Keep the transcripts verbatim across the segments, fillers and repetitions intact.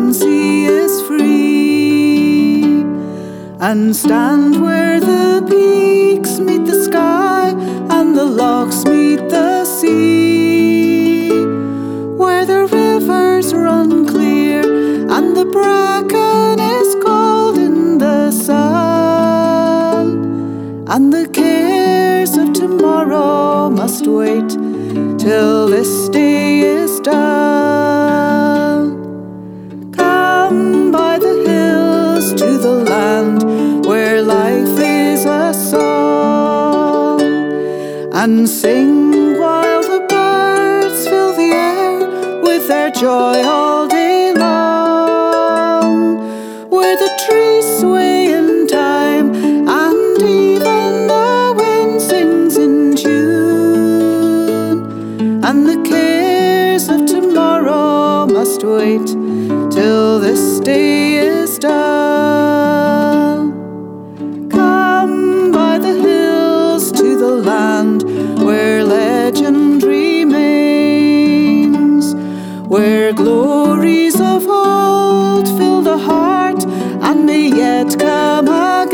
and sea is free, and stand where the peaks meet the sky and the lochs meet the sea, where the rivers run clear and the bracken is gold in the sun, and the cares of tomorrow must wait till this day is done. Come by the hills to the land where life is a song, and sing while the birds fill the air with their joy all day long, where the trees sway in time and even the wind sings in tune, and the cares of tomorrow must wait till this day is done. Come by the hills to the land where legend remains, where glories of old fill the heart and may yet come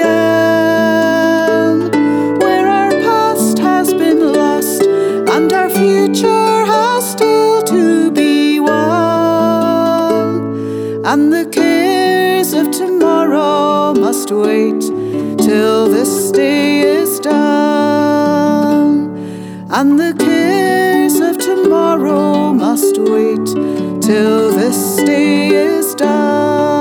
again, where our past has been lost and our future has still to be won, and the cares of tomorrow must wait till this day is done, and the cares of tomorrow must wait till this day is done.